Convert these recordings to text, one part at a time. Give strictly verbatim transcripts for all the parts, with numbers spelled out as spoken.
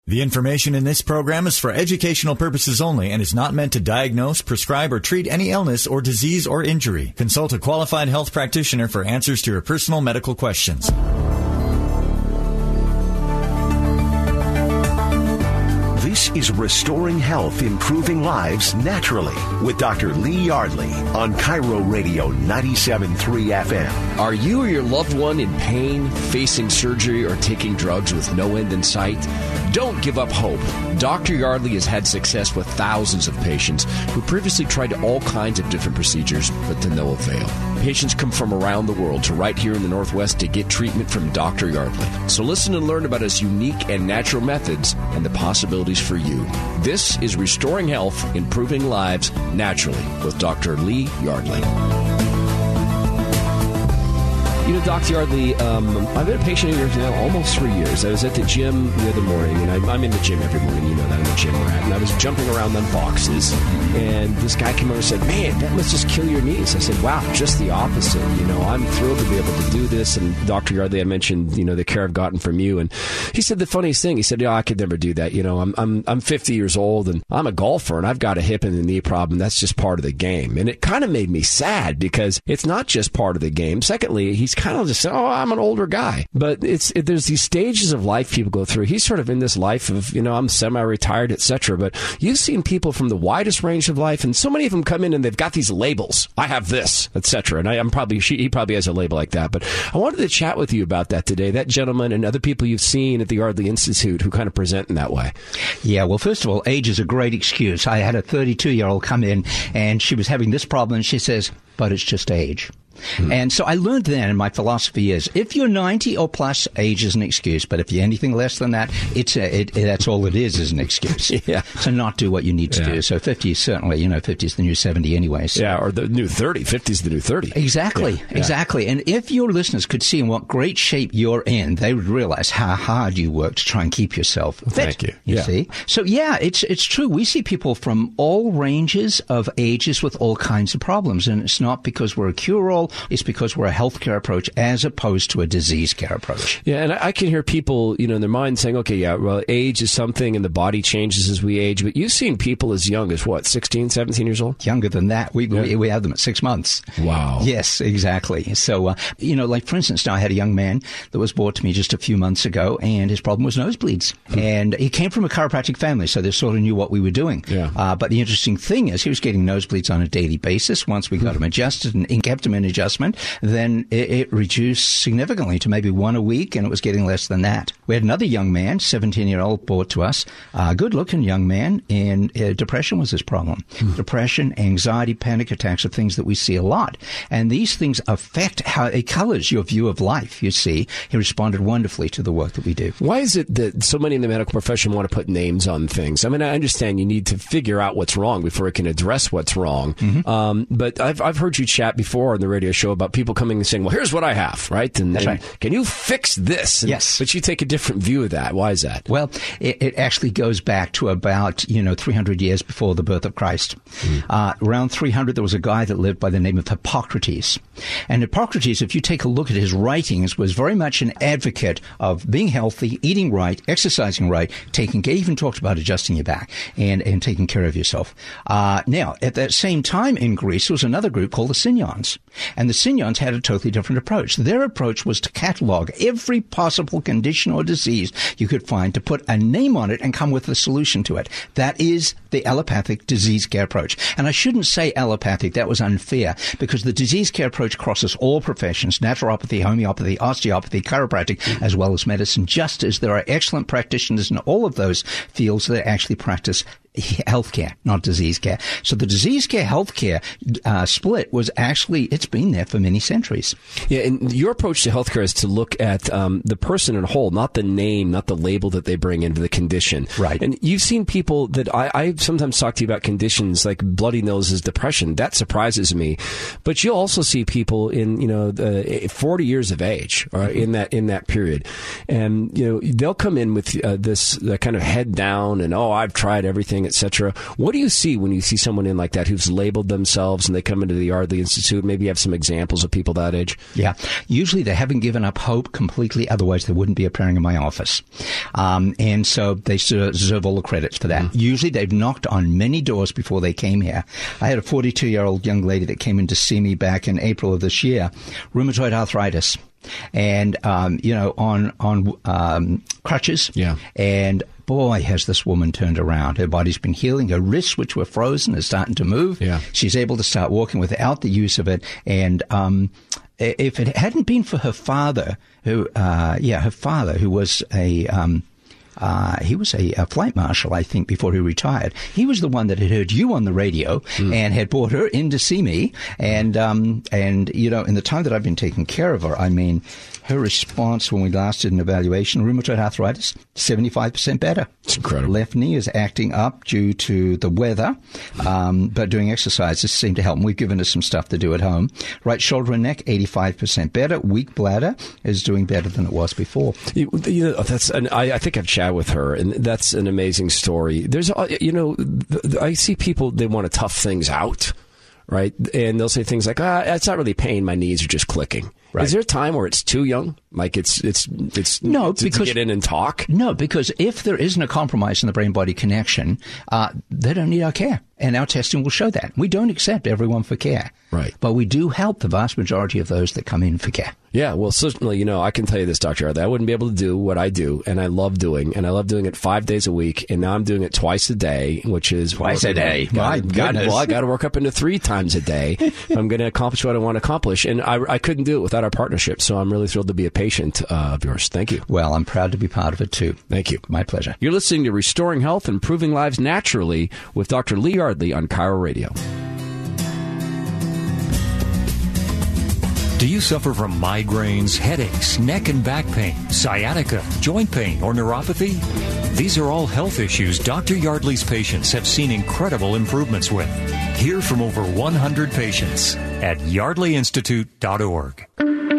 The information in this program is for educational purposes only and is not meant to diagnose, prescribe, or treat any illness or disease or injury. Consult a qualified health practitioner for answers to your personal medical questions. This is Restoring Health, Improving Lives Naturally with Doctor Lee Yardley on Cairo Radio ninety-seven point three F M. Are you or your loved one in pain, facing surgery, or taking drugs with no end in sight? Don't give up hope. Doctor Yardley has had success with thousands of patients who previously tried all kinds of different procedures, but to no avail. Patients come from around the world to right here in the Northwest to get treatment from Doctor Yardley. So listen and learn about his unique and natural methods and the possibilities for you. This is Restoring Health, Improving Lives Naturally with Doctor Lee Yardley. You know, Doctor Yardley, um, I've been a patient of yours now almost three years. I was at the gym the other morning, and I, I'm in the gym every morning. You know that I'm a gym rat. And I was jumping around on boxes, and this guy came over and said, man, that must just kill your knees. I said, wow, just the opposite. You know, I'm thrilled to be able to do this. And Doctor Yardley, I mentioned, you know, the care I've gotten from you. And he said the funniest thing. He said, yeah, I could never do that. You know, I'm I'm I'm fifty years old, and I'm a golfer, and I've got a hip and a knee problem. That's just part of the game. And it kind of made me sad because it's not just part of the game. Secondly, he's kind of just saying, oh, I'm an older guy. But it's it, there's these stages of life people go through. He's sort of in this life of, you know, I'm semi-retired, et cetera. But you've seen people from the widest range of life, and so many of them come in and they've got these labels. I have this, et cetera. And I, I'm probably she, he probably has a label like that. But I wanted to chat with you about that today. That gentleman and other people you've seen at the Yardley Institute who kind of present in that way. Yeah, well, first of all, age is a great excuse. I had a thirty-two-year-old come in, and she was having this problem, and she says, but it's just age. Hmm. And so I learned then, and my philosophy is, if you're ninety or plus, age is an excuse. But if you're anything less than that, it's a, it, it, that's all it is, is an excuse yeah. to not do what you need to yeah. do. So fifty is certainly, you know, fifty is the new seventy anyway. So. Yeah, or the new thirty. fifty is the new thirty. Exactly, yeah. Yeah. exactly. And if your listeners could see in what great shape you're in, they would realize how hard you work to try and keep yourself fit. Thank you. You yeah. see? So, yeah, it's it's true. We see people from all ranges of ages with all kinds of problems. And it's not because we're a cure-all. It's because we're a healthcare approach as opposed to a disease care approach. Yeah, and I can hear people, you know, in their mind saying, okay, yeah, well, age is something and the body changes as we age. But you've seen people as young as, what, sixteen, seventeen years old? Younger than that. We yeah. we, we have them at six months. Wow. Yes, exactly. So, uh, you know, like, for instance, now I had a young man that was brought to me just a few months ago, and his problem was nosebleeds. Hmm. And he came from a chiropractic family, so they sort of knew what we were doing. Yeah. Uh, but the interesting thing is he was getting nosebleeds on a daily basis. Once we got hmm. him adjusted and kept him in adjustment, then it, it reduced significantly to maybe one a week, and it was getting less than that. We had another young man, seventeen-year-old, brought to us, a good-looking young man, and uh, depression was his problem. Hmm. Depression, anxiety, panic attacks are things that we see a lot. And these things affect how it colors your view of life, you see. He responded wonderfully to the work that we do. Why is it that so many in the medical profession want to put names on things? I mean, I understand you need to figure out what's wrong before it can address what's wrong. Mm-hmm. Um, but I've, I've heard you chat before on the radio show about people coming and saying, well, here's what I have, right? And, That's and right. Can you fix this? And, yes. But you take a different view of that. Why is that? Well, it, it actually goes back to about, you know, three hundred years before the birth of Christ. Mm. Uh, around three hundred, there was a guy that lived by the name of Hippocrates. And Hippocrates, if you take a look at his writings, was very much an advocate of being healthy, eating right, exercising right, taking care, even talked about adjusting your back and, and taking care of yourself. Uh, now, at that same time in Greece, there was another group called the Simians. And the Simians had a totally different approach. Their approach was to catalog every possible condition or disease you could find, to put a name on it and come with a solution to it. That is the allopathic disease care approach. And I shouldn't say allopathic. That was unfair, because the disease care approach crosses all professions: naturopathy, homeopathy, osteopathy, chiropractic, as well as medicine, just as there are excellent practitioners in all of those fields that actually practice healthcare, not disease care. So the disease care, healthcare uh, split was actually, it's been there for many centuries. Yeah, and your approach to healthcare is to look at um, the person in whole, not the name, not the label that they bring into the condition. Right. And you've seen people that I, I sometimes talk to you about conditions like bloody noses, depression. That surprises me. But you'll also see people in, you know, the forty years of age, or in that in that period, and you know they'll come in with uh, this uh, kind of head down and, oh, I've tried everything. et cetera. What do you see when you see someone in like that who's labeled themselves and they come into the Yardley Institute? Maybe you have some examples of people that age. Yeah. Usually they haven't given up hope completely. Otherwise, they wouldn't be appearing in my office. Um, and so they deserve all the credits for that. Mm-hmm. Usually they've knocked on many doors before they came here. I had a forty-two-year-old young lady that came in to see me back in April of this year, rheumatoid arthritis. And, um, you know, on, on, um, crutches. Yeah. And boy, has this woman turned around. Her body's been healing. Her wrists, which were frozen, are starting to move. Yeah. She's able to start walking without the use of it. And, um, if it hadn't been for her father, who, uh, yeah, her father, who was a, um, Uh, he was a, a flight marshal, I think, before he retired. He was the one that had heard you on the radio mm. and had brought her in to see me. And, um, and, you know, in the time that I've been taking care of her, I mean, her response when we last did an evaluation, rheumatoid arthritis, seventy-five percent better. It's incredible. Left knee is acting up due to the weather, um, but doing exercises seem to help. And we've given her some stuff to do at home. Right shoulder and neck, eighty-five percent better. Weak bladder is doing better than it was before. You, you know, that's, and I, I think I've chatted with her, and that's an amazing story. There's, you know, I see people, they want to tough things out, right? And they'll say things like, ah, it's not really pain. My knees are just clicking. Right. Is there a time where it's too young? Like it's it's it's no, to, because, to get in and talk? No, because if there isn't a compromise in the brain-body connection, uh, they don't need our care. And our testing will show that. We don't accept everyone for care. Right. But we do help the vast majority of those that come in for care. Yeah, well, certainly, you know, I can tell you this, Doctor Yardley, I wouldn't be able to do what I do, and I love doing, and I love doing it five days a week, and now I'm doing it twice a day, which is... Twice a day? My goodness. Well, I got to work up into three times a day if I'm going to accomplish what I want to accomplish, and I, I couldn't do it without our partnership, so I'm really thrilled to be a patient uh, of yours. Thank you. Well, I'm proud to be part of it, too. Thank you. My pleasure. You're listening to Restoring Health, Improving Lives Naturally with Doctor Lee Yardley on Cairo Radio. Do you suffer from migraines, headaches, neck and back pain, sciatica, joint pain, or neuropathy? These are all health issues Doctor Yardley's patients have seen incredible improvements with. Hear from over one hundred patients at yardley institute dot org.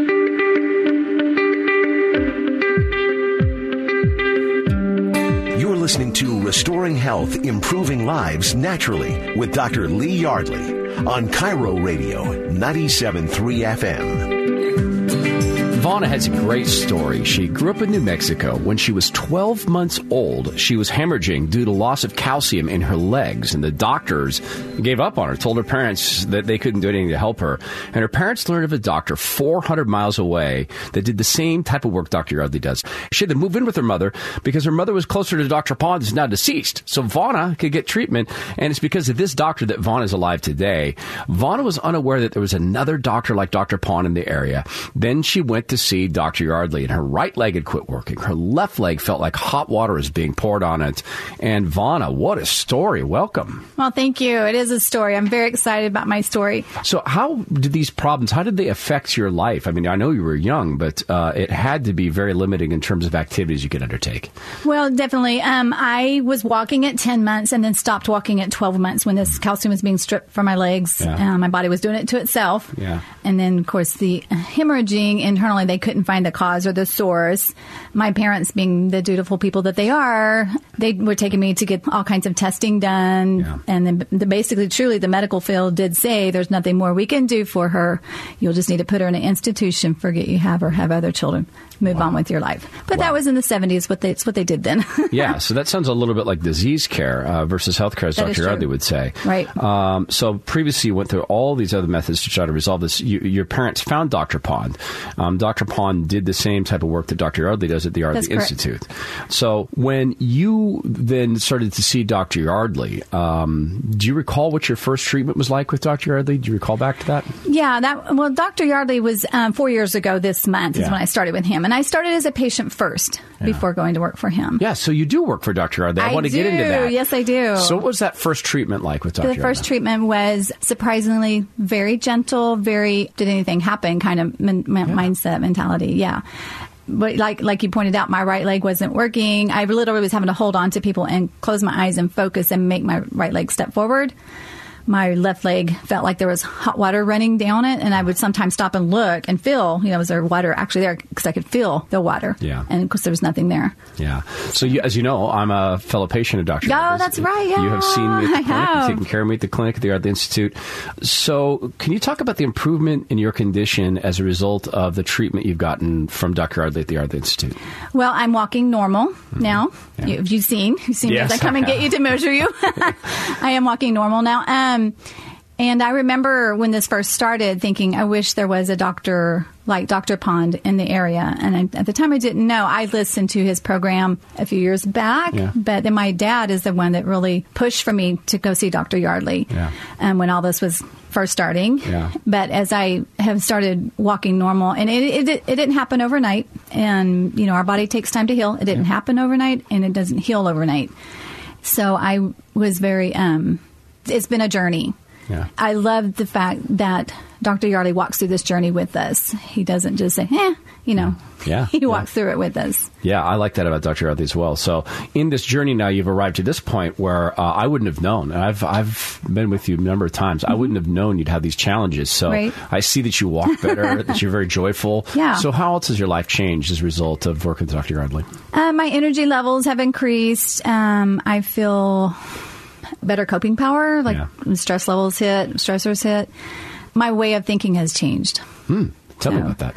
You're listening to Restoring Health, Improving Lives Naturally with Doctor Lee Yardley on Cairo Radio ninety-seven point three F M. Vonna has a great story. She grew up in New Mexico. When she was twelve months old, she was hemorrhaging due to loss of calcium in her legs, and the doctors gave up on her, told her parents that they couldn't do anything to help her. And her parents learned of a doctor four hundred miles away that did the same type of work Doctor Yardley does. She had to move in with her mother because her mother was closer to Doctor Pond, who's now deceased. So Vonna could get treatment, and it's because of this doctor that Vonna is alive today. Vonna was unaware that there was another doctor like Doctor Pond in the area. Then she went to see Doctor Yardley, and her right leg had quit working. Her left leg felt like hot water was being poured on it. And Vonna, what a story. Welcome. Well, thank you. It is a story. I'm very excited about my story. So how did these problems, how did they affect your life? I mean, I know you were young, but uh, it had to be very limiting in terms of activities you could undertake. Well, definitely. Um, I was walking at ten months and then stopped walking at twelve months when this calcium was being stripped from my legs. Yeah. Uh, my body was doing it to itself. Yeah. And then, of course, the hemorrhaging internally, they couldn't find the cause or the source. My parents, being the dutiful people that they are, they were taking me to get all kinds of testing done. Yeah. And then the, basically, truly, the medical field did say there's nothing more we can do for her. You'll just need to put her in an institution, forget you have her, have other children. Move wow. on with your life. But wow. that was in the seventies. What they, it's what they did then. Yeah, so that sounds a little bit like disease care uh, versus health care, as Doctor Yardley would say. Right. Um, so previously you went through all these other methods to try to resolve this. You, your parents found Doctor Pond. Um, Doctor Pond did the same type of work that Doctor Yardley does at the Yardley Institute. So when you then started to see Doctor Yardley, um, do you recall what your first treatment was like with Doctor Yardley? Do you recall back to that? Yeah, that well, Doctor Yardley was um, four years ago this month is yeah. when I started with him. And I started as a patient first yeah. before going to work for him. Yeah, so you do work for Doctor Yardley. I, I want to do. get into that. Yes, I do. So what was that first treatment like with Doctor The first Yardley? treatment was surprisingly very gentle, very did anything happen kind of min- yeah. mindset mentality. Yeah. But like like you pointed out, my right leg wasn't working. I literally was having to hold on to people and close my eyes and focus and make my right leg step forward. my left leg felt like there was hot water running down it, and I would sometimes stop and look and feel, you know, was there water actually there? Because I could feel the water. Yeah. And of course, there was nothing there. Yeah. So, you, as you know, I'm a fellow patient of Doctor Oh, Yardley's. that's right. Yeah. You have seen me at the I clinic. have. You've taken care of me at the clinic at the Yardley Institute. So, can you talk about the improvement in your condition as a result of the treatment you've gotten from Doctor Yardley at the Yardley Institute? Well, I'm walking normal Mm-hmm. now. Yeah. You, you've seen. You've seen Yes, me as I come I and get have. you to measure you. I am walking normal now. Um, and I remember when this first started thinking, I wish there was a doctor like Doctor Pond in the area. And I, at the time I didn't know. I listened to his program a few years back, Yeah. but then my dad is the one that really pushed for me to go see Doctor Yardley Yeah. um, when all this was first starting. Yeah. But as I have started walking normal, and it, it, it didn't happen overnight, and, you know, our body takes time to heal. It didn't happen overnight, and it doesn't heal overnight. So I was very, um, it's been a journey. Yeah. I love the fact that Doctor Yardley walks through this journey with us. He doesn't just say, eh, you know. Yeah. He Yeah. walks through it with us. Yeah, I like that about Doctor Yardley as well. So, in this journey now, you've arrived to this point where uh, I wouldn't have known. And I've I've been with you a number of times. I wouldn't have known you'd have these challenges. So, Right. I see that you walk better, that you're very joyful. Yeah. So, how else has your life changed as a result of working with Doctor Yardley? Uh, my energy levels have increased. Um, I feel better coping power, like Yeah. when stress levels hit, stressors hit. My way of thinking has changed. Hmm. Tell me No. about that.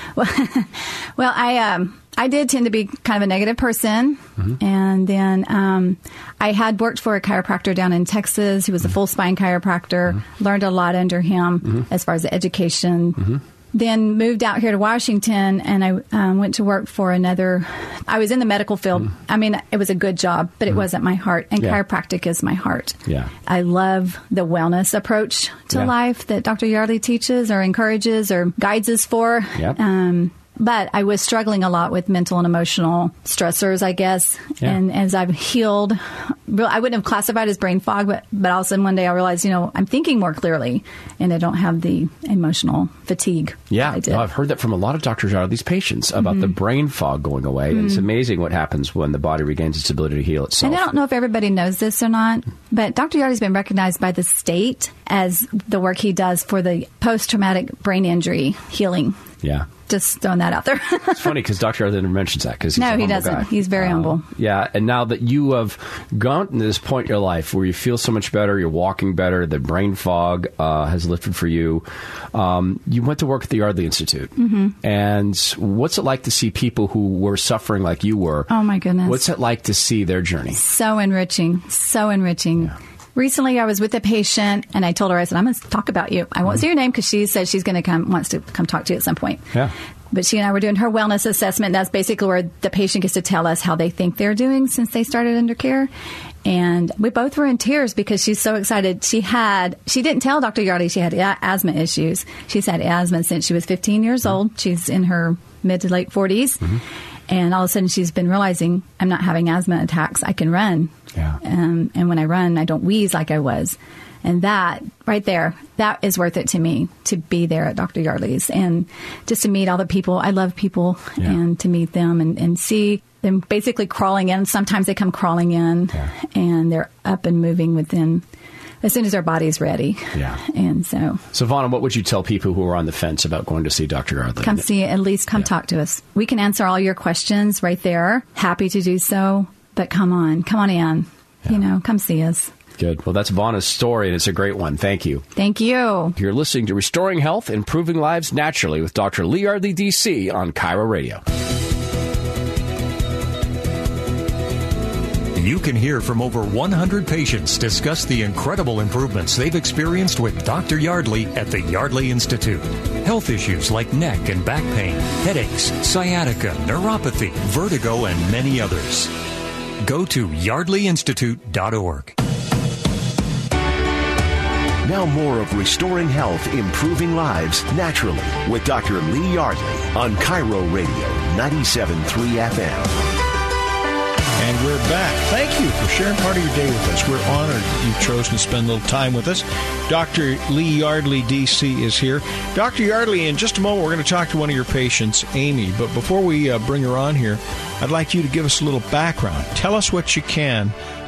Well, I um, I did tend to be kind of a negative person, Mm-hmm. and then um, I had worked for a chiropractor down in Texas. He was a Mm-hmm. full spine chiropractor. Learned a lot under him as far as the education. Mm-hmm. Then moved out here to Washington, and I um, went to work for another. I was in the medical field. I mean, it was a good job, but it wasn't my heart. And Mm-hmm. Yeah. chiropractic is my heart. Yeah. I love the wellness approach to Yeah. life that Doctor Yardley teaches or encourages or guides us for. Yep. Um, but I was struggling a lot with mental and emotional stressors, I guess. Yeah. And as I've healed, real- I wouldn't have classified as brain fog, but, but all of a sudden one day I realized, you know, I'm thinking more clearly and I don't have the emotional fatigue Yeah, that I did. no, I've heard that from a lot of Doctor Yardley's patients about the brain fog going away. And it's amazing what happens when the body regains its ability to heal itself. And I don't know if everybody knows this or not, but Doctor Yardley's been recognized by the state as the work he does for the post-traumatic brain injury healing. Yeah. Just throwing that out there. It's funny because Doctor Yardley never mentions that because he's No, a he humble doesn't. guy. He's very Uh, humble. Yeah, and now that you have gone to this point in your life where you feel so much better, you're walking better, the brain fog uh, has lifted for you, um, you went to work at the Yardley Institute. Mm-hmm. And what's it like to see people who were suffering like you were? Oh, my goodness. What's it like to see their journey? So enriching. So enriching. Yeah. Recently, I was with a patient, and I told her, I said, I'm going to talk about you. I won't say your name because she said she's going to come, wants to come talk to you at some point. Yeah. But she and I were doing her wellness assessment. That's basically where the patient gets to tell us how they think they're doing since they started under care. And we both were in tears because she's so excited. She had, she didn't tell Doctor Yardley she had a- asthma issues. She's had asthma since she was fifteen years old. She's in her mid to late forties. Mm-hmm. And all of a sudden she's been realizing I'm not having asthma attacks. I can run. Yeah. Um, and when I run, I don't wheeze like I was. And that right there, that is worth it to me to be there at Doctor Yardley's and just to meet all the people. I love people Yeah. and to meet them and, and see them basically crawling in. Sometimes they come crawling in Yeah. and they're up and moving within as soon as their body's ready. Yeah. And so Savannah, what would you tell people who are on the fence about going to see Doctor Yardley? come see, at least come Yeah. talk to us. We can answer all your questions right there. Happy to do so. But come on, come on in. You know, come see us. Good. Well, that's Vanna's story, and it's a great one. Thank you. Thank you. You're listening to Restoring Health, Improving Lives Naturally with Doctor Lee Yardley, D C on Cairo Radio. You can hear from over one hundred patients discuss the incredible improvements they've experienced with Doctor Yardley at the Yardley Institute. Health issues like neck and back pain, headaches, sciatica, neuropathy, vertigo, and many others. Go to yardley institute dot org. Now more of Restoring Health, Improving Lives Naturally with Doctor Lee Yardley on Cairo Radio ninety-seven point three F M. And we're back. Thank you for sharing part of your day with us. We're honored you've chosen to spend a little time with us. Doctor Lee Yardley, D C, is here. Doctor Yardley, in just a moment, we're going to talk to one of your patients, Amy. But before we uh, bring her on here, I'd like you to give us a little background. Tell us what you can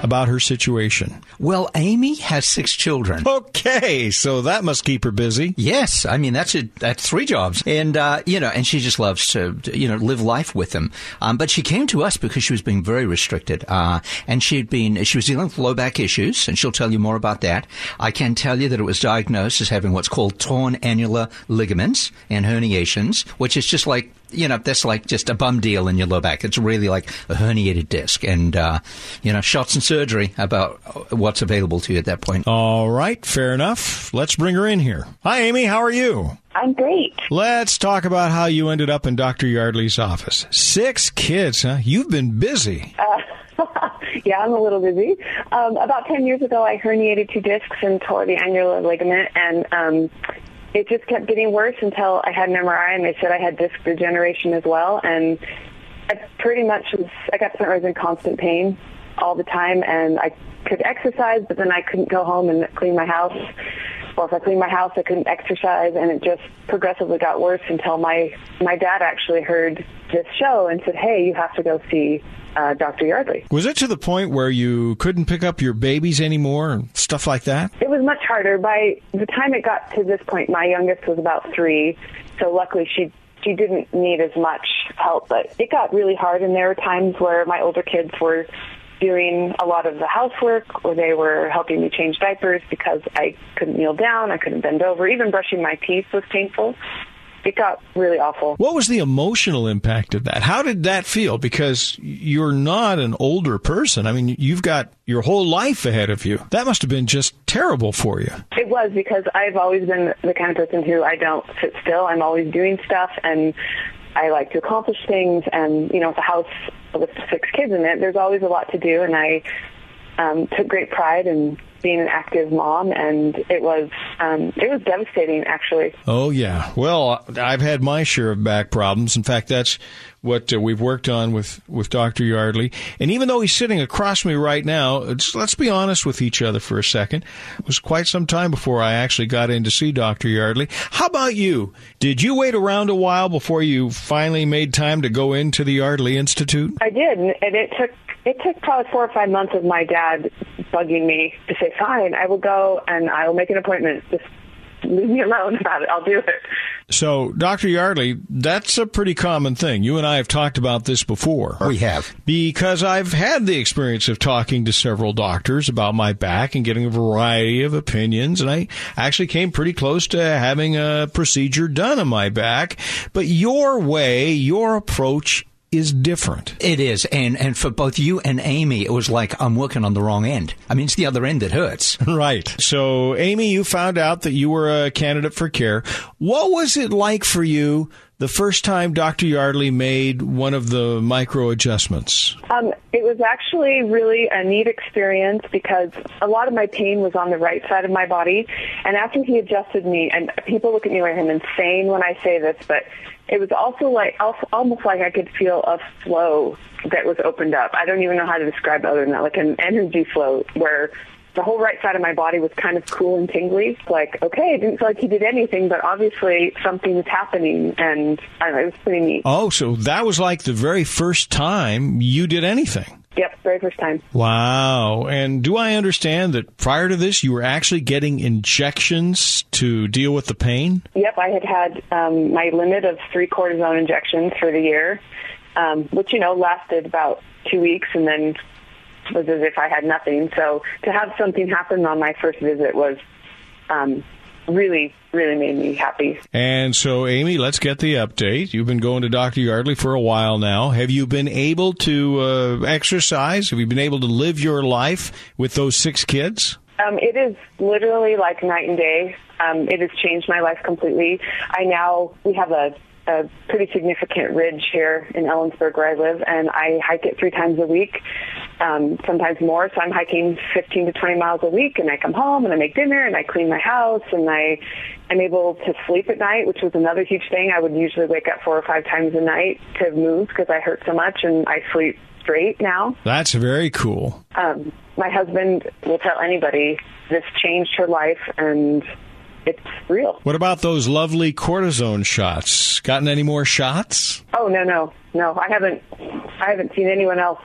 about her situation? Well, Amy has six children. Okay, so that must keep her busy. Yes, I mean that's a, that's three jobs, and uh, you know, and she just loves to you know live life with them. Um, but she came to us because she was being very restricted, uh, and she'd been she was dealing with low back issues, and she'll tell you more about that. I can tell you that it was diagnosed as having what's called torn annular ligaments and herniations, which is just like. You know, that's like just a bum deal in your low back. It's really like a herniated disc and, uh, you know, shots and surgery about what's available to you at that point. All right. Fair enough. Let's bring her in here. Hi, Amy. How are you? I'm great. Let's talk about how you ended up in Doctor Yardley's office. Six kids, huh? You've been busy. Uh, yeah, I'm a little busy. Um, about ten years ago, I herniated two discs and tore the annular ligament, and um it just kept getting worse until I had an M R I, and they said I had disc degeneration as well. And I pretty much was, I got to the point where I was in constant pain all the time, and I could exercise, but then I couldn't go home and clean my house. Or if I cleaned my house, I couldn't exercise, and it just progressively got worse until my, my dad actually heard this show and said, hey, you have to go see uh, Doctor Yardley. Was it to the point where you couldn't pick up your babies anymore and stuff like that? It was much harder. By the time it got to this point, my youngest was about three, so luckily she she didn't need as much help, but it got really hard, and there were times where my older kids were doing a lot of the housework, or they were helping me change diapers because I couldn't kneel down, I couldn't bend over. Even brushing my teeth was painful. It got really awful. What was the emotional impact of that? How did that feel? Because you're not an older person. I mean, you've got your whole life ahead of you. That must have been just terrible for you. It was, because I've always been the kind of person who I don't sit still. I'm always doing stuff, and I like to accomplish things. And, you know, with a house with six kids in it, there's always a lot to do. And I um, took great pride in being an active mom, and it was um, it was devastating, actually. Oh, yeah. Well, I've had my share of back problems. In fact, that's what uh, we've worked on with, with Doctor Yardley. And even though he's sitting across from me right now, it's, let's be honest with each other for a second. It was quite some time before I actually got in to see Doctor Yardley. How about you? Did you wait around a while before you finally made time to go into the Yardley Institute? I did, and it took It took probably four or five months of my dad bugging me to say, fine, I will go and I will make an appointment. Just leave me alone about it. I'll do it. So, Doctor Yardley, that's a pretty common thing. You and I have talked about this before. We have. Because I've had the experience of talking to several doctors about my back and getting a variety of opinions, and I actually came pretty close to having a procedure done on my back. But your way, your approach is different. It is, and and for both you and Amy, it was like I'm working on the wrong end. I mean, it's the other end that hurts. Right. So, Amy, you found out that you were a candidate for care. What was it like for you the first time Doctor Yardley made one of the micro adjustments? Um, it was actually really a neat experience, because a lot of my pain was on the right side of my body, and after he adjusted me, and people look at me like I'm insane when I say this, but it was also like also, almost like I could feel a flow that was opened up. I don't even know how to describe it other than that, like an energy flow where the whole right side of my body was kind of cool and tingly. Like, okay, it didn't feel like he did anything, but obviously something was happening, and I don't know, it was pretty neat. Oh, so that was like the very first time you did anything? Yep, very first time. Wow. And do I understand that prior to this, you were actually getting injections to deal with the pain? Yep, I had had um, my limit of three cortisone injections for the year, um, which, you know, lasted about two weeks and then was as if I had nothing. So to have something happen on my first visit was um, really, really made me happy. And so, Amy, let's get the update. You've been going to Doctor Yardley for a while now. Have you been able to uh, exercise? Have you been able to live your life with those six kids? Um, it is literally like night and day. Um, it has changed my life completely. I now, we have a a pretty significant ridge here in Ellensburg where I live, and I hike it three times a week, um, sometimes more. So I'm hiking fifteen to twenty miles a week, and I come home and I make dinner and I clean my house, and I am able to sleep at night, which was another huge thing. I would usually wake up four or five times a night to move because I hurt so much, and I sleep straight now. That's very cool. Um, my husband will tell anybody this changed her life, and it's real. What about those lovely cortisone shots? Gotten any more shots? Oh, no, no. No, I haven't I haven't seen anyone else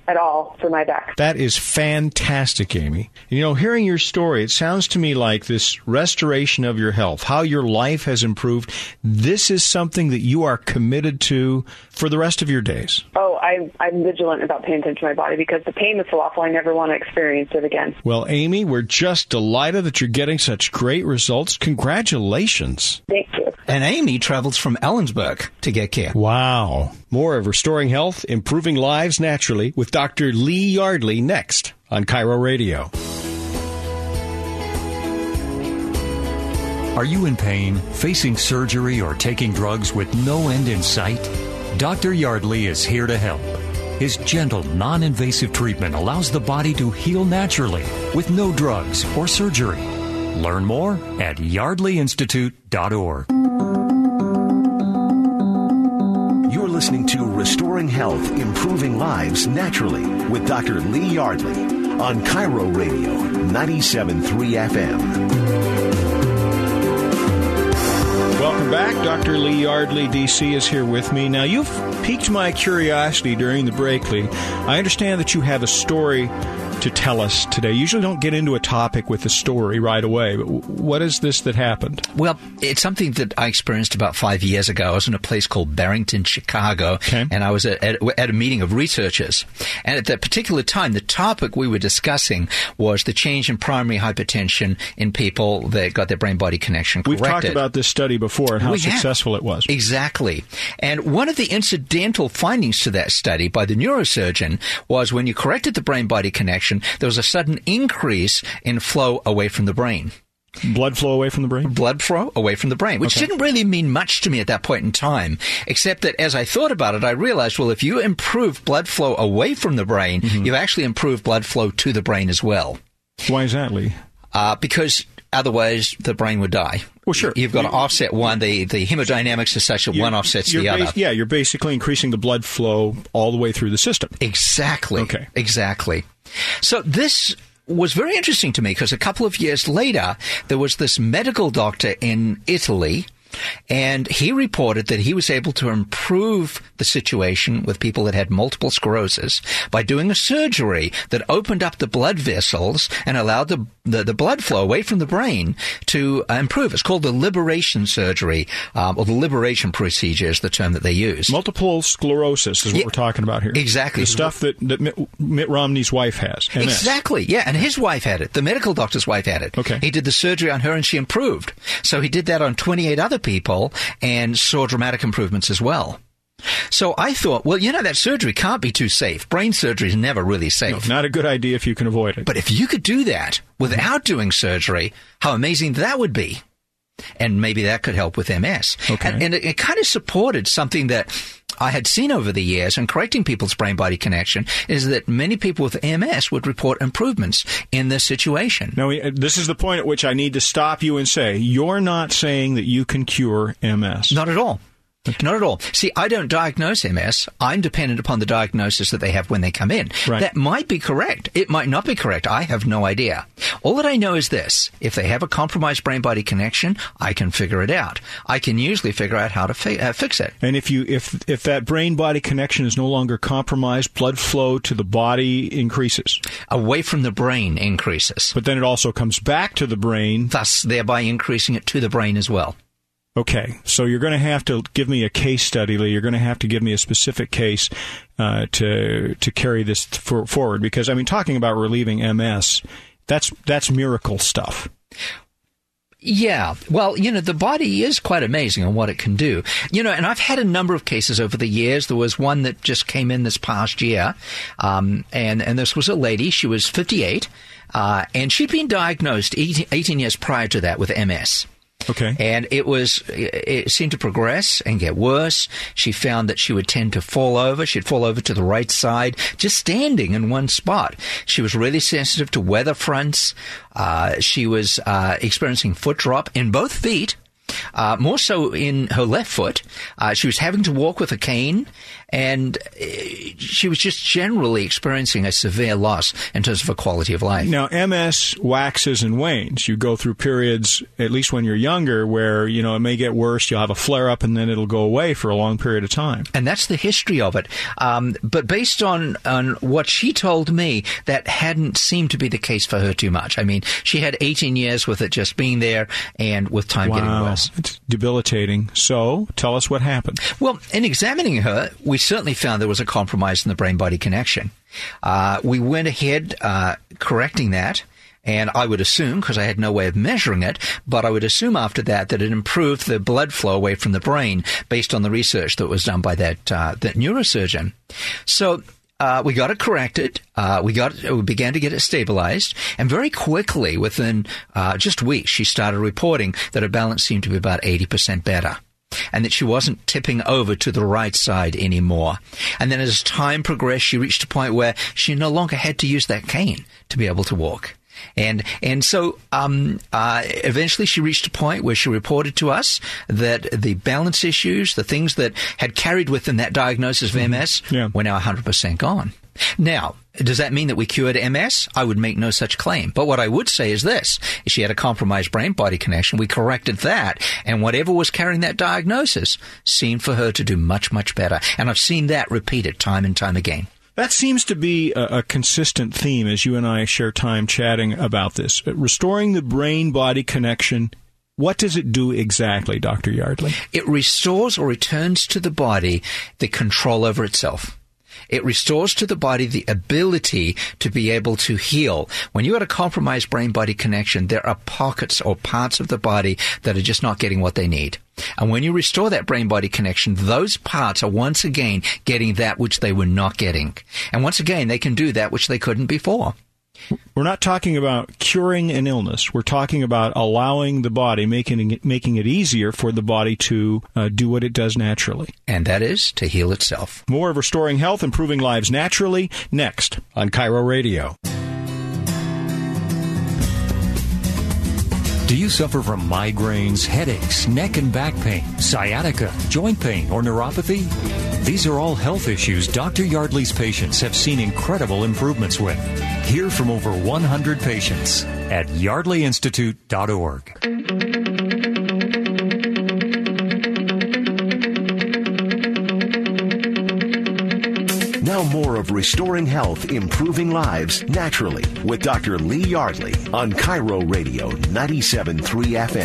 at all for my back. That is fantastic, Amy. You know, hearing your story, it sounds to me like this restoration of your health, how your life has improved, this is something that you are committed to for the rest of your days. Oh, I'm, I'm vigilant about paying attention to my body because the pain is so awful, I never want to experience it again. Well, Amy, we're just delighted that you're getting such great results. Congratulations. Thank you. And Amy travels from Ellensburg to get care. Wow. More of Restoring Health, Improving Lives Naturally with Doctor Lee Yardley next on Cairo Radio. Are you in pain, facing surgery, or taking drugs with no end in sight? Doctor Yardley is here to help. His gentle, non-invasive treatment allows the body to heal naturally with no drugs or surgery. Learn more at yardley institute dot org. You're listening to Restoring Health, Improving Lives Naturally with Doctor Lee Yardley on Cairo Radio ninety-seven point three F M. Welcome back. Doctor Lee Yardley, D C, is here with me. Now, you've piqued my curiosity during the break, Lee. I understand that you have a story to tell us today. Usually don't get into a topic with a story right away, but what is this that happened? Well, it's something that I experienced about five years ago. I was in a place called Barrington, Chicago, okay. and I was at, at, at a meeting of researchers. And at that particular time, the topic we were discussing was the change in primary hypertension in people that got their brain-body connection corrected. We've talked about this study before and how we successful have. it was. Exactly. And one of the incidental findings to that study by the neurosurgeon was when you corrected the brain-body connection, there was a sudden increase in flow away from the brain. Blood flow away from the brain? Blood flow away from the brain, which okay. didn't really mean much to me at that point in time, except that as I thought about it, I realized, well, if you improve blood flow away from the brain, mm-hmm. you've actually improved blood flow to the brain as well. Why is that, Lee? Uh, because otherwise the brain would die. Well, sure. You've got to offset one. The, the hemodynamics is such that you're, one offsets the other. Bas- yeah, you're basically increasing the blood flow all the way through the system. Exactly. Okay. Exactly. So this was very interesting to me because a couple of years later, there was this medical doctor in Italy, and he reported that he was able to improve the situation with people that had multiple sclerosis by doing a surgery that opened up the blood vessels and allowed the the, the blood flow away from the brain to uh, improve. It's called the liberation surgery, um, or the liberation procedure is the term that they use. Multiple sclerosis is what yeah, we're talking about here. Exactly. The stuff that, that Mitt, Mitt Romney's wife has. M S. Exactly, yeah, and his wife had it. The medical doctor's wife had it. Okay. He did the surgery on her and she improved. So he did that on twenty-eight other people and saw dramatic improvements as well. So I thought, well, you know, that surgery can't be too safe. Brain surgery is never really safe. No, not a good idea if you can avoid it. But if you could do that without doing surgery, how amazing that would be. And maybe that could help with M S. Okay. And, and it, it kind of supported something that I had seen over the years in correcting people's brain-body connection, is that many people with M S would report improvements in this situation. Now, this is the point at which I need to stop you and say, you're not saying that you can cure M S. Not at all. Not at all. See, I don't diagnose M S. I'm dependent upon the diagnosis that they have when they come in. Right. That might be correct. It might not be correct. I have no idea. All that I know is this. If they have a compromised brain-body connection, I can figure it out. I can usually figure out how to fi- uh, fix it. And if you if if that brain-body connection is no longer compromised, blood flow to the body increases. Away from the brain increases. But then it also comes back to the brain. Thus, thereby increasing it to the brain as well. Okay, so you're going to have to give me a case study, Lee. You're going to have to give me a specific case uh, to to carry this for, forward. Because, I mean, talking about relieving M S, that's that's miracle stuff. Yeah. Well, you know, the body is quite amazing on what it can do. You know, and I've had a number of cases over the years. There was one that just came in this past year, um, and, and this was a lady. She was fifty-eight, uh, and she'd been diagnosed eighteen years prior to that with M S. Okay. And it was, it seemed to progress and get worse. She found that she would tend to fall over. She'd fall over to the right side, just standing in one spot. She was really sensitive to weather fronts. Uh, she was uh, experiencing foot drop in both feet. Uh, more so in her left foot. Uh, she was having to walk with a cane, and uh, she was just generally experiencing a severe loss in terms of her quality of life. Now, M S waxes and wanes. You go through periods, at least when you're younger, where, you know, it may get worse. You'll have a flare-up, and then it'll go away for a long period of time. And that's the history of it. Um, but based on, on what she told me, that hadn't seemed to be the case for her too much. I mean, she had eighteen years with it just being there, and with time wow. getting worse. It's debilitating. So, tell us what happened. Well, in examining her, we certainly found there was a compromise in the brain-body connection. Uh, we went ahead uh, correcting that. And I would assume, because I had no way of measuring it, but I would assume after that that it improved the blood flow away from the brain based on the research that was done by that uh, that neurosurgeon. So uh, we got it corrected. Uh, we got we began to get it stabilized, and very quickly, within uh, just weeks, she started reporting that her balance seemed to be about eighty percent better, and that she wasn't tipping over to the right side anymore. And then as time progressed, she reached a point where she no longer had to use that cane to be able to walk. And and so um, uh, eventually she reached a point where she reported to us that the balance issues, the things that had carried within that diagnosis of M S, yeah. were now one hundred percent gone. Now, does that mean that we cured M S? I would make no such claim. But what I would say is this. She had a compromised brain-body connection. We corrected that. And whatever was carrying that diagnosis seemed for her to do much, much better. And I've seen that repeated time and time again. That seems to be a, a consistent theme as you and I share time chatting about this. Restoring the brain-body connection, what does it do exactly, Doctor Yardley? It restores or returns to the body the control over itself. It restores to the body the ability to be able to heal. When you have a compromised brain-body connection, there are pockets or parts of the body that are just not getting what they need. And when you restore that brain-body connection, those parts are once again getting that which they were not getting. And once again, they can do that which they couldn't before. We're not talking about curing an illness. We're talking about allowing the body, making it, making it easier for the body to uh, do what it does naturally. And that is to heal itself. More of Restoring Health, Improving Lives Naturally, next on Cairo Radio. Do you suffer from migraines, headaches, neck and back pain, sciatica, joint pain, or neuropathy? These are all health issues Doctor Yardley's patients have seen incredible improvements with. Hear from over one hundred patients at yardley institute dot org. Now more of Restoring Health, Improving Lives Naturally with Doctor Lee Yardley on Cairo Radio ninety-seven point three F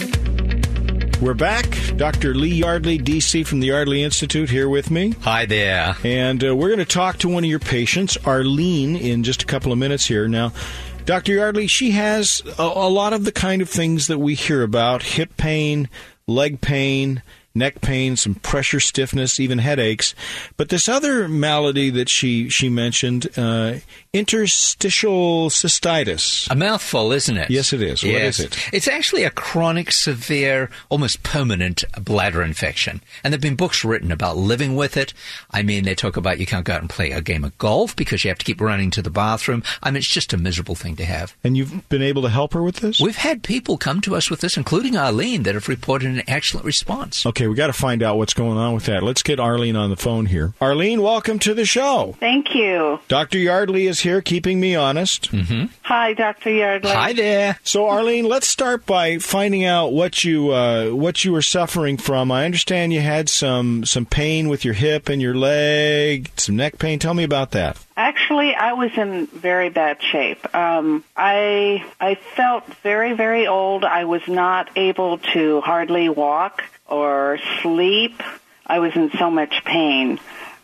M. We're back. Doctor Lee Yardley, D C from the Yardley Institute, here with me. Hi there. And uh, we're going to talk to one of your patients, Arlene, in just a couple of minutes here. Now, Doctor Yardley, she has a, a lot of the kind of things that we hear about: hip pain, leg pain, neck pain, some pressure stiffness, even headaches. But this other malady that she, she mentioned, uh, interstitial cystitis. A mouthful, isn't it? Yes, it is. Yes. What is it? It's actually a chronic, severe, almost permanent bladder infection. And there have been books written about living with it. I mean, they talk about you can't go out and play a game of golf because you have to keep running to the bathroom. I mean, it's just a miserable thing to have. And you've been able to help her with this? We've had people come to us with this, including Arlene, that have reported an excellent response. Okay, we got to find out what's going on with that. Let's get Arlene on the phone here. Arlene, welcome to the show. Thank you. Doctor Yardley is here, keeping me honest. Mm-hmm. Hi, Doctor Yardley. Hi there. So, Arlene, let's start by finding out what you uh, what you were suffering from. I understand you had some some pain with your hip and your leg, some neck pain. Tell me about that. Actually, I was in very bad shape. Um, I I felt very, very old. I was not able to hardly walk or sleep. I was in so much pain.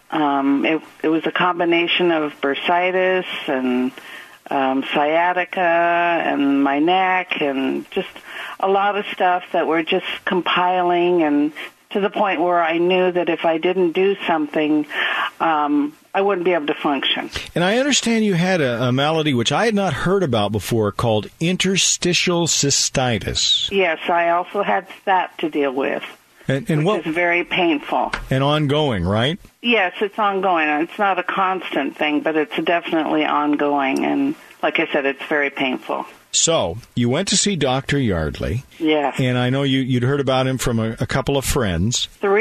Um, it, it was a combination of bursitis and um, sciatica and my neck and just a lot of stuff that were just compiling, and to the point where I knew that if I didn't do something, um, I wouldn't be able to function. And I understand you had a, a malady which I had not heard about before called interstitial cystitis. Yes, I also had that to deal with. And, and which what, is very painful. And ongoing, right? Yes, it's ongoing. It's not a constant thing, but it's definitely ongoing. And like I said, it's very painful. So, you went to see Doctor Yardley. Yes. And I know you, you'd heard about him from a, a couple of friends. Three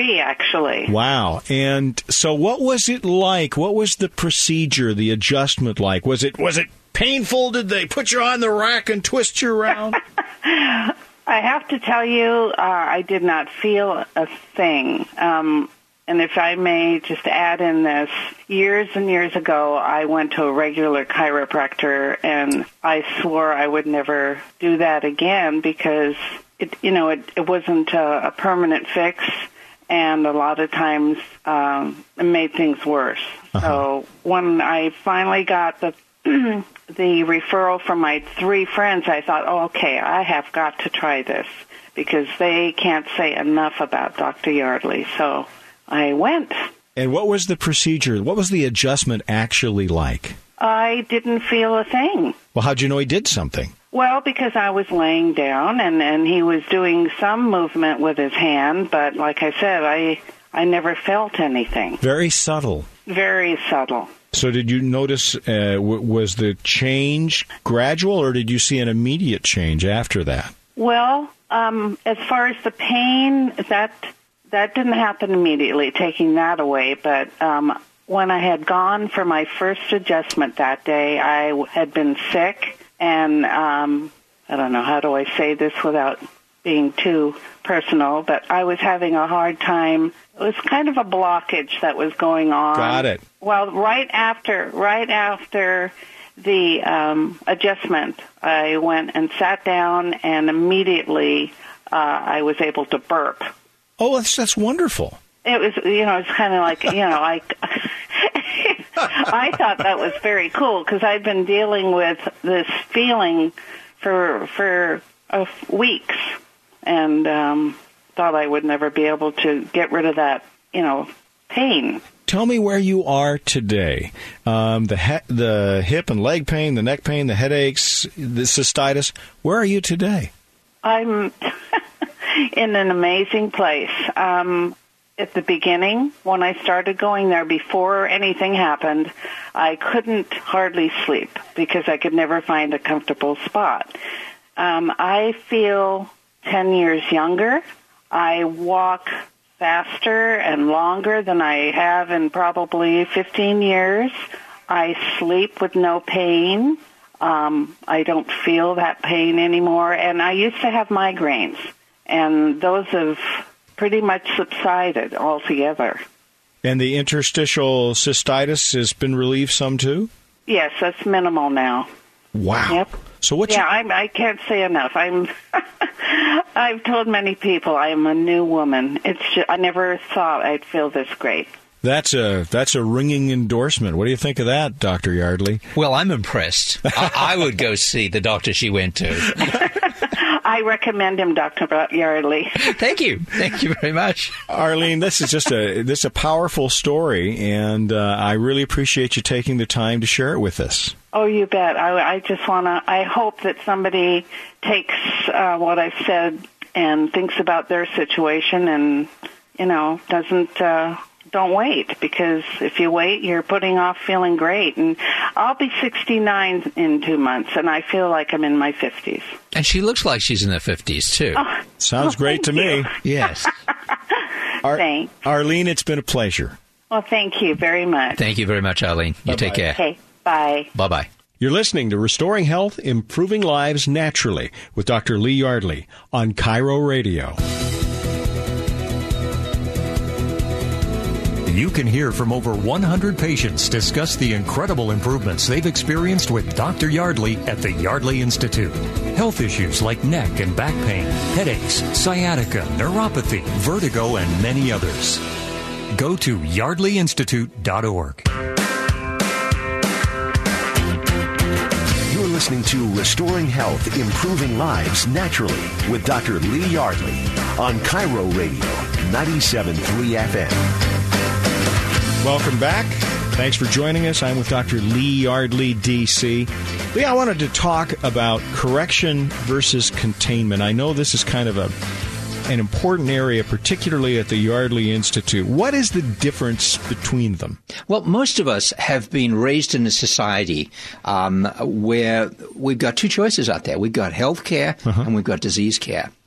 three, actually. Wow. And so what was it like? What was the procedure, the adjustment like? Was it was it painful? Did they put you on the rack and twist you around? I have to tell you, uh, I did not feel a thing. Um, and if I may just add in this, years and years ago, I went to a regular chiropractor, and I swore I would never do that again because, it, you know, it, it wasn't a, a permanent fix, and a lot of times um, it made things worse. Uh-huh. So when I finally got the the referral from my three friends, I thought, oh, okay, I have got to try this because they can't say enough about Doctor Yardley. So I went. And what was the procedure? What was the adjustment actually like? I didn't feel a thing. Well, how'd you know he did something? Well, because I was laying down, and, and he was doing some movement with his hand, but like I said, I I never felt anything. Very subtle. Very subtle. So did you notice, uh, w- was the change gradual, or did you see an immediate change after that? Well, um, as far as the pain, that that didn't happen immediately, taking that away. But um, when I had gone for my first adjustment that day, I w- had been sick, and um, I don't know, how do I say this without being too personal, but I was having a hard time. It was kind of a blockage that was going on. Got it. Well, right after, right after the um, adjustment, I went and sat down, and immediately uh, I was able to burp. Oh, that's that's wonderful. It was, you know, it's kind of like, you know, I, I thought that was very cool because I'd been dealing with this feeling for for uh, weeks, and um, thought I would never be able to get rid of that, you know, pain. Tell me where you are today. Um, the he- the hip and leg pain, the neck pain, the headaches, the cystitis. Where are you today? I'm in an amazing place. Um, at the beginning, when I started going there, before anything happened, I couldn't hardly sleep because I could never find a comfortable spot. Um, I feel ten years younger. I walk faster and longer than I have in probably fifteen years. I sleep with no pain. Um, I don't feel that pain anymore. And I used to have migraines, and those have pretty much subsided altogether. And the interstitial cystitis has been relieved some too? Yes, that's minimal now. Wow. Yep. So what? Yeah, you- I'm, I can't say enough. I'm. I've told many people I am a new woman. It's just, I never thought I'd feel this great. That's a that's a ringing endorsement. What do you think of that, Doctor Yardley? Well, I'm impressed. I, I would go see the doctor she went to. I recommend him, Doctor Yardley. Thank you. Thank you very much. Arlene, this is just a this is a powerful story, and uh, I really appreciate you taking the time to share it with us. Oh, you bet. I, I just want to, I hope that somebody takes uh, what I've said and thinks about their situation and, you know, doesn't, uh, don't wait, because if you wait, you're putting off feeling great. And I'll be sixty-nine in two months, and I feel like I'm in my fifties. And she looks like she's in her fifties, too. Oh, Sounds well, great to you. me. Yes. Ar- Thanks. Arlene, it's been a pleasure. Well, thank you very much. Thank you very much, Arlene. You Bye-bye. take care. Okay, bye. Bye-bye. You're listening to Restoring Health, Improving Lives Naturally with Doctor Lee Yardley on Cairo Radio. You can hear from over one hundred patients discuss the incredible improvements they've experienced with Doctor Yardley at the Yardley Institute. Health issues like neck and back pain, headaches, sciatica, neuropathy, vertigo, and many others. Go to yardley institute dot org. You're listening to Restoring Health, Improving Lives Naturally with Doctor Lee Yardley on Cairo Radio, ninety-seven point three F M. Welcome back. Thanks for joining us. I'm with Doctor Lee Yardley, D C. Lee, I wanted to talk about correction versus containment. I know this is kind of a an important area, particularly at the Yardley Institute. What is the difference between them? Well, most of us have been raised in a society um, where we've got two choices out there. We've got health care uh-huh. and we've got disease care.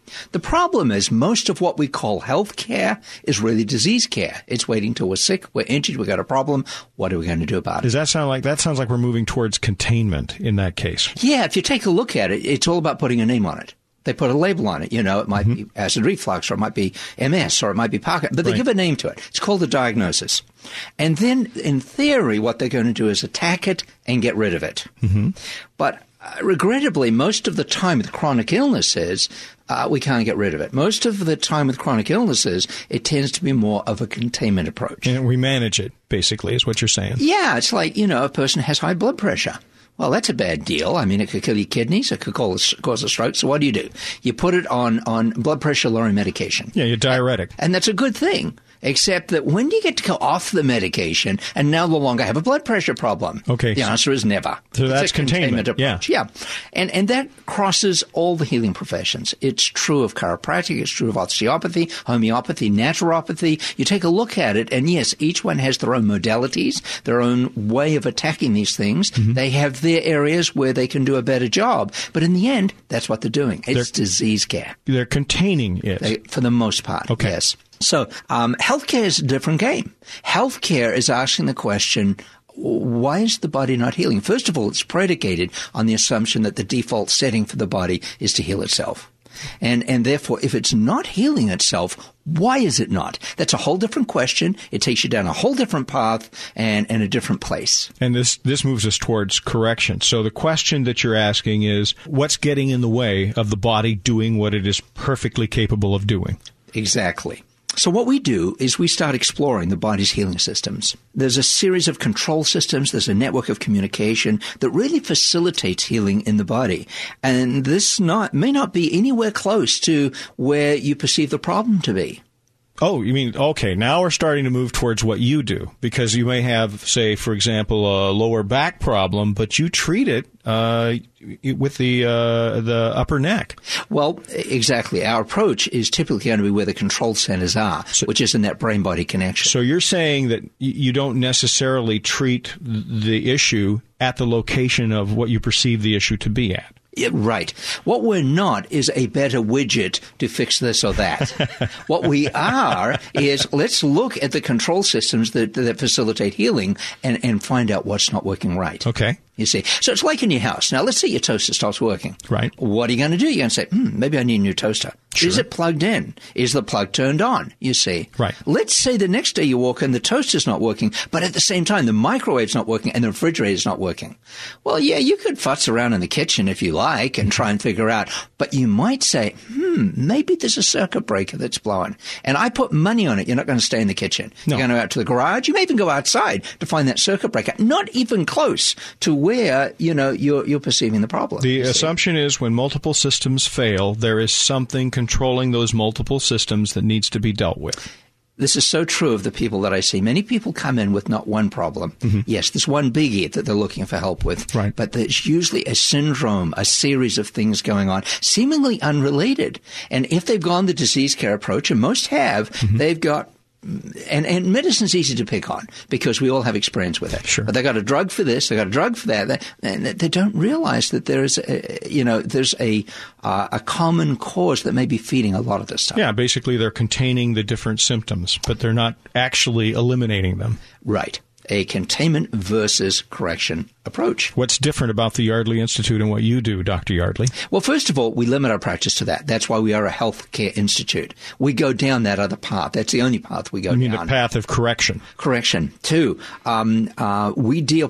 The problem is most of what we call health care is really disease care. It's waiting till we're sick, we're injured, we've got a problem. What are we going to do about it? Does that sound like that sounds like we're moving towards containment in that case? Yeah, if you take a look at it, it's all about putting a name on it. They put a label on it. You know, it might mm-hmm. be acid reflux, or it might be M S, or it might be Parkinson's, but they right. give a name to it. It's called a diagnosis. And then, in theory, what they're going to do is attack it and get rid of it. Mm-hmm. But uh, regrettably, most of the time with chronic illnesses, uh, we can't get rid of it. Most of the time with chronic illnesses, it tends to be more of a containment approach. And we manage it, basically, is what you're saying. Yeah, it's like, you know, a person has high blood pressure. Well, that's a bad deal. I mean, it could kill your kidneys. It could cause, cause a stroke. So what do you do? You put it on, on blood pressure-lowering medication. Yeah, you're diuretic. And that's a good thing, except that when do you get to go off the medication and now no longer have a blood pressure problem? Okay. The answer is never. So it's that's a containment, containment approach. Yeah. yeah. And, and that crosses all the healing professions. It's true of chiropractic. It's true of osteopathy, homeopathy, naturopathy. You take a look at it, and yes, each one has their own modalities, their own way of attacking these things. Mm-hmm. They have their areas where they can do a better job. But in the end, that's what they're doing. It's they're, disease care. They're containing it. They, for the most part, okay. yes. So um, healthcare is a different game. Healthcare is asking the question, why is the body not healing? First of all, it's predicated on the assumption that the default setting for the body is to heal itself. And and therefore, if it's not healing itself, why is it not? That's a whole different question. It takes you down a whole different path and, and a different place. And this, this moves us towards correction. So the question that you're asking is, what's getting in the way of the body doing what it is perfectly capable of doing? Exactly. So what we do is we start exploring the body's healing systems. There's a series of control systems. There's a network of communication that really facilitates healing in the body. And this not may not be anywhere close to where you perceive the problem to be. Oh, you mean, okay, now we're starting to move towards what you do, because you may have, say, for example, a lower back problem, but you treat it uh, with the uh, the upper neck. Well, exactly. Our approach is typically going to be where the control centers are, so, which is in that brain-body connection. So you're saying that you don't necessarily treat the issue at the location of what you perceive the issue to be at. Yeah, right. What we're not is a better widget to fix this or that. What we are is, let's look at the control systems that, that facilitate healing and, and find out what's not working right. Okay. You see. So it's like in your house. Now, let's say your toaster stops working. Right. What are you going to do? You're going to say, hmm, maybe I need a new toaster. Sure. Is it plugged in? Is the plug turned on? You see. Right. Let's say the next day you walk in, the toaster's not working, but at the same time, the microwave's not working and the refrigerator's not working. Well, yeah, you could futz around in the kitchen if you like and try and figure out, but you might say, hmm, maybe there's a circuit breaker that's blowing. And I put money on it. You're not going to stay in the kitchen. No. You're going to go out to the garage. You may even go outside to find that circuit breaker. Not even close to where, you know, you're, you're perceiving the problem. The assumption is when multiple systems fail, there is something controlling those multiple systems that needs to be dealt with. This is so true of the people that I see. Many people come in with not one problem. Mm-hmm. Yes, there's one biggie that they're looking for help with. Right. But there's usually a syndrome, a series of things going on, seemingly unrelated. And if they've gone the disease care approach, and most have, mm-hmm. they've got And, and medicine's easy to pick on because we all have experience with it. Sure. But they got a drug for this, they got a drug for that, and they don't realize that there is, a, you know, there's a uh, a common cause that may be feeding a lot of this stuff. Yeah, basically they're containing the different symptoms, but they're not actually eliminating them. Right. A containment versus correction approach. What's different about the Yardley Institute and what you do, Doctor Yardley? Well, first of all, we limit our practice to that. That's why we are a healthcare institute. We go down that other path. That's the only path we go down. You mean down. the path of correction? Correction. Two, um, uh, we deal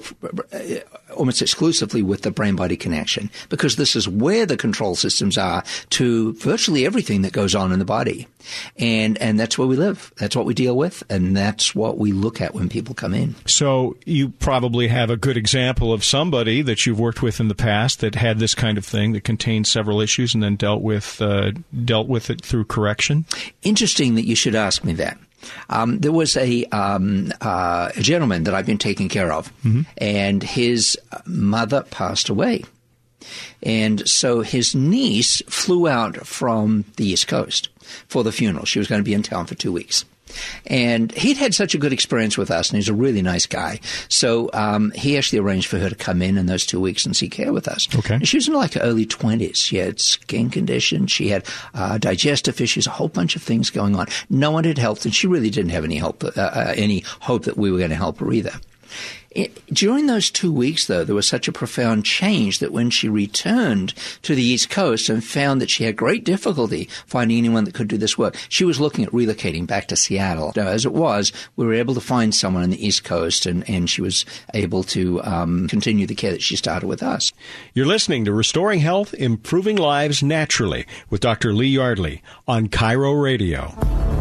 almost exclusively with the brain-body connection because this is where the control systems are to virtually everything that goes on in the body. And and that's where we live. That's what we deal with, and that's what we look at when people come in. So you probably have a good example of somebody that you've worked with in the past that had this kind of thing that contained several issues and then dealt with uh, dealt with it through correction? Interesting that you should ask me that. Um, there was a, um, uh, a gentleman that I've been taking care of, mm-hmm. and his mother passed away. And so his niece flew out from the East Coast for the funeral. She was going to be in town for two weeks. And he'd had such a good experience with us, and he's a really nice guy. So um, he actually arranged for her to come in in those two weeks and seek care with us. Okay. And she was in like her early twenties. She had skin conditions. She had uh, digestive issues, a whole bunch of things going on. No one had helped, and she really didn't have any help, uh, uh, any hope that we were going to help her either. It, during those two weeks, though, there was such a profound change that when she returned to the East Coast and found that she had great difficulty finding anyone that could do this work, she was looking at relocating back to Seattle. Now, as it was, we were able to find someone on the East Coast, and, and she was able to um, continue the care that she started with us. You're listening to Restoring Health, Improving Lives Naturally with Doctor Lee Yardley on Cairo Radio.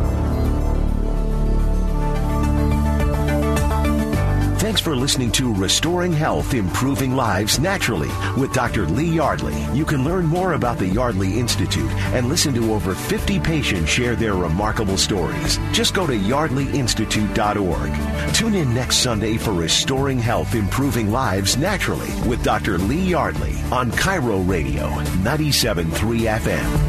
Thanks for listening to Restoring Health, Improving Lives Naturally with Doctor Lee Yardley. You can learn more about the Yardley Institute and listen to over fifty patients share their remarkable stories. Just go to yardley institute dot org. Tune in next Sunday for Restoring Health, Improving Lives Naturally with Doctor Lee Yardley on Cairo Radio ninety-seven point three F M.